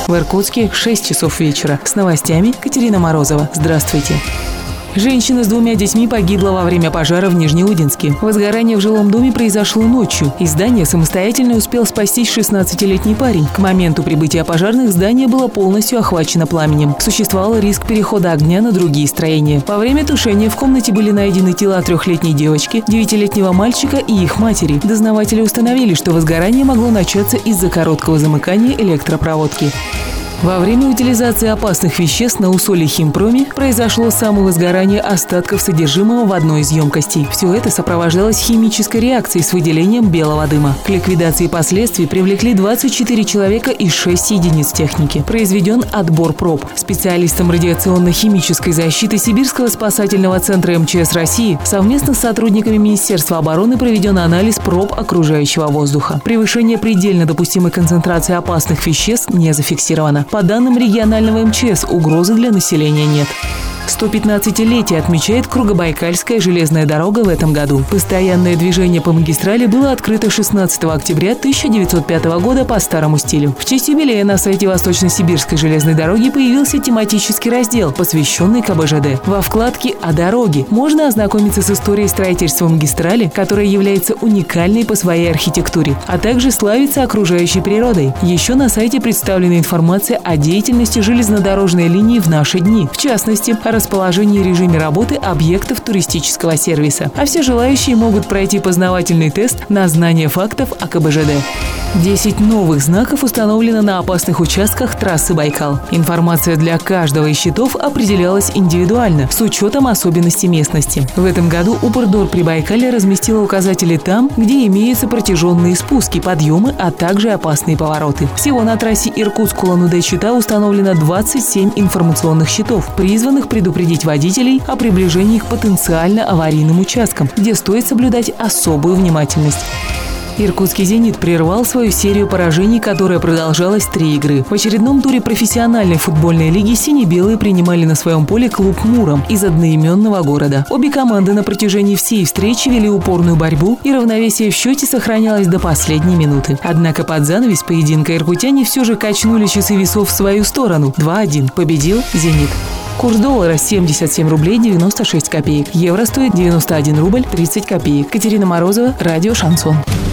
В Иркутске 6 часов вечера. С новостями Катерина Морозова. Здравствуйте. Женщина с 2 детьми погибла во время пожара в Нижнеудинске. Возгорание в жилом доме произошло ночью. Из здания самостоятельно успел спастись 16-летний парень. К моменту прибытия пожарных здание было полностью охвачено пламенем. Существовал риск перехода огня на другие строения. Во время тушения в комнате были найдены тела 3-летней девочки, 9-летнего мальчика и их матери. Дознаватели установили, что возгорание могло начаться из-за короткого замыкания электропроводки. Во время утилизации опасных веществ на Усолье-Химпроме произошло самовозгорание остатков содержимого в одной из емкостей. Все это сопровождалось химической реакцией с выделением белого дыма. К ликвидации последствий привлекли 24 человека и 6 единиц техники. Произведен отбор проб. Специалистам радиационно-химической защиты Сибирского спасательного центра МЧС России совместно с сотрудниками Министерства обороны проведен анализ проб окружающего воздуха. Превышение предельно допустимой концентрации опасных веществ не зафиксировано. По данным регионального МЧС, угрозы для населения нет. 115-летие отмечает Кругобайкальская железная дорога в этом году. Постоянное движение по магистрали было открыто 16 октября 1905 года по старому стилю. В честь юбилея на сайте Восточно-Сибирской железной дороги появился тематический раздел, посвященный КБЖД. Во вкладке «О дороге» можно ознакомиться с историей строительства магистрали, которая является уникальной по своей архитектуре, а также славится окружающей природой. Еще на сайте представлена информация о деятельности железнодорожной линии в наши дни, в частности, о расположении и режиме работы объектов туристического сервиса. А все желающие могут пройти познавательный тест на знание фактов о КБЖД. 10 новых знаков установлено на опасных участках трассы Байкал. Информация для каждого из щитов определялась индивидуально, с учетом особенностей местности. В этом году Упордор при Байкале разместила указатели там, где имеются протяженные спуски, подъемы, а также опасные повороты. Всего на трассе Иркутск-Улан-Удэ-Чита установлено 27 информационных щитов, призванных предупредить водителей о приближении к потенциально аварийным участкам, где стоит соблюдать особую внимательность. Иркутский «Зенит» прервал свою серию поражений, которая продолжалась 3 игры. В очередном туре профессиональной футбольной лиги сине-белые принимали на своем поле клуб «Муром» из одноименного города. Обе команды на протяжении всей встречи вели упорную борьбу, и равновесие в счете сохранялось до последней минуты. Однако под занавес поединка иркутяне все же качнули часы весов в свою сторону. 2-1. Победил «Зенит». Курс доллара 77 рублей 96 копеек. Евро стоит 91 рубль 30 копеек. Катерина Морозова, радио «Шансон».